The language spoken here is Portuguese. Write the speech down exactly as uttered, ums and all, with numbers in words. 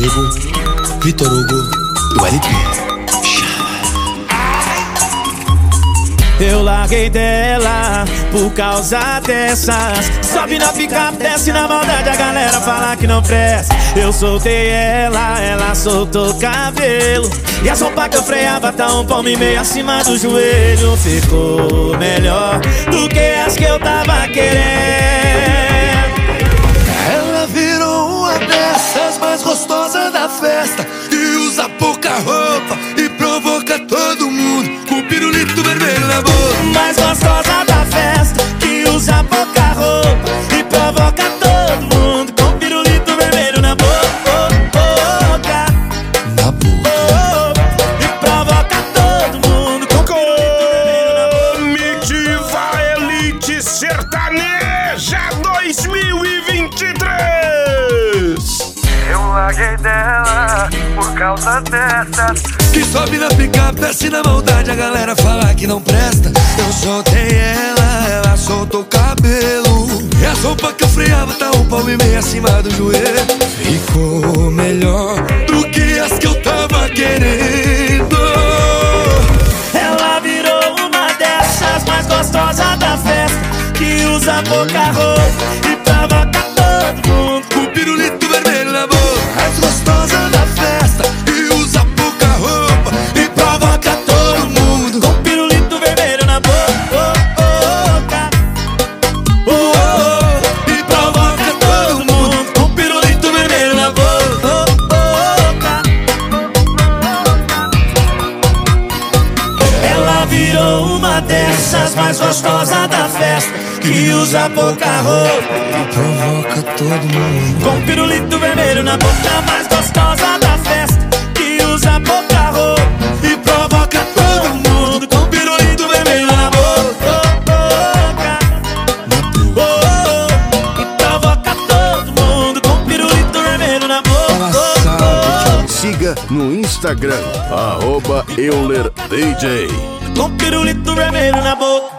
Diego, Vitor Hugo e o L P. Eu larguei dela por causa dessas. Sobe na picape, desce na maldade, a galera fala que não presta. Eu soltei ela, ela soltou cabelo, e a sopa que eu freava tá um palmo e meio acima do joelho. Ficou melhor do que as que eu tava querendo. Ela virou uma dessas mais gostosas da festa, que usa pouca roupa e provoca todo mundo com pirulito vermelho na boca. Mais gostosa da festa, que usa pouca roupa e provoca todo mundo com pirulito vermelho na boca. Na boca. E provoca todo mundo com pirulito vermelho na boca. Comitiva Elite Sertaneja dois mil e vinte e três. Eu larguei dela por causa dessas, Que sobe na picape, desce na maldade, a galera fala que não presta. Eu soltei ela, ela soltou o cabelo, e a sopa que eu freava tá um palmo e meio acima do joelho. Ficou melhor do que as que eu tava querendo. Ela virou uma dessas mais gostosas da festa, que usa pouca roupa e provoca todo mundo Com pirulito vermelho na boca. Mais gostosa da festa, que usa pouca roupa e provoca todo mundo com pirulito vermelho na boca. Oh, oh, e provoca todo mundo com pirulito vermelho na boca. Ela virou uma dessas mais gostosas da festa, que usa pouca roupa e provoca todo mundo com pirulito vermelho na boca. Mais gostosa da festa, que usa pouca roupa e provoca todo mundo com pirulito vermelho na boca. Oh, oh, e provoca todo mundo com pirulito vermelho na boca. Siga no Instagram, arroba Euler D J. Com pirulito vermelho na boca.